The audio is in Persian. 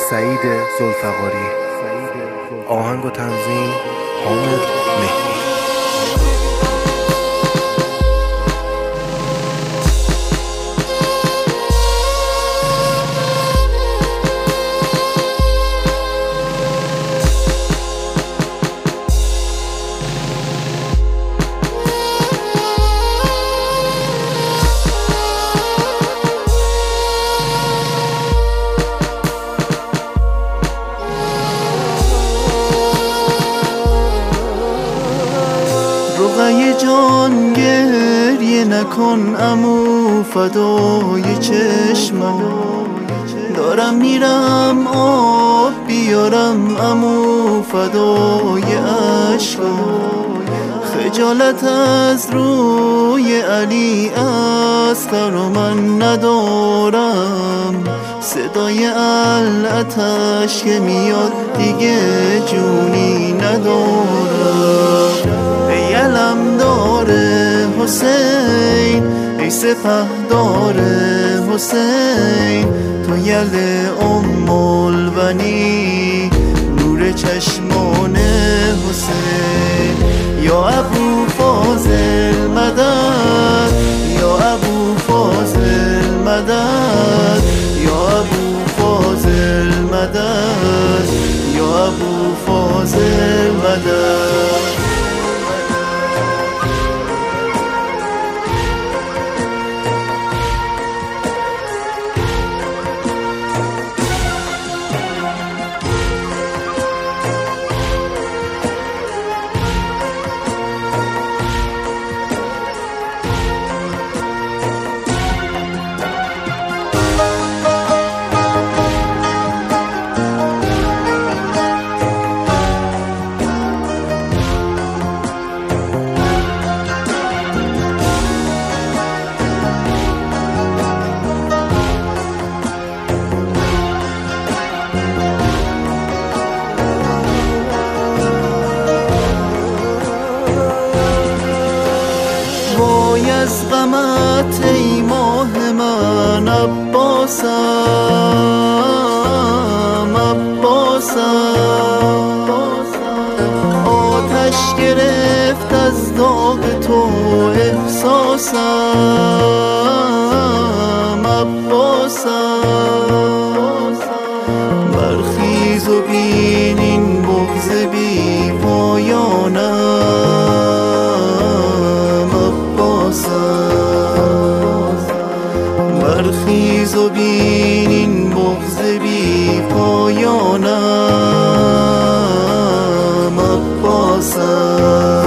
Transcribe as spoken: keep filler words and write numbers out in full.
سعید ذوالفقاری. آهنگ و تنظیم حامد مهدی. رقیه جان گریه نکن عمو فدای چشمم، دارم میرم آب بیارم عمو فدای عشقم. خجالت از روی علی اصغر و من ندارم، صدای العتش که میاد دیگه جونی ندارم. ای علمدار حسین، ای سپهدار حسین، تو یل ام البنی نور چشمان حسین. یا ابو فاضل مدد، یا ابو فاضل مدد، یا ابو فاضل مدد، یا ابو فاضل مدد. وای از غمت ای ماه من عباسم، عباسم. آتش گرفت از داغ تو احساسم، عباسم. برخیز و بین این بغض بی پایانم، برخیز و بین این بغض بی پایانم، عباسم.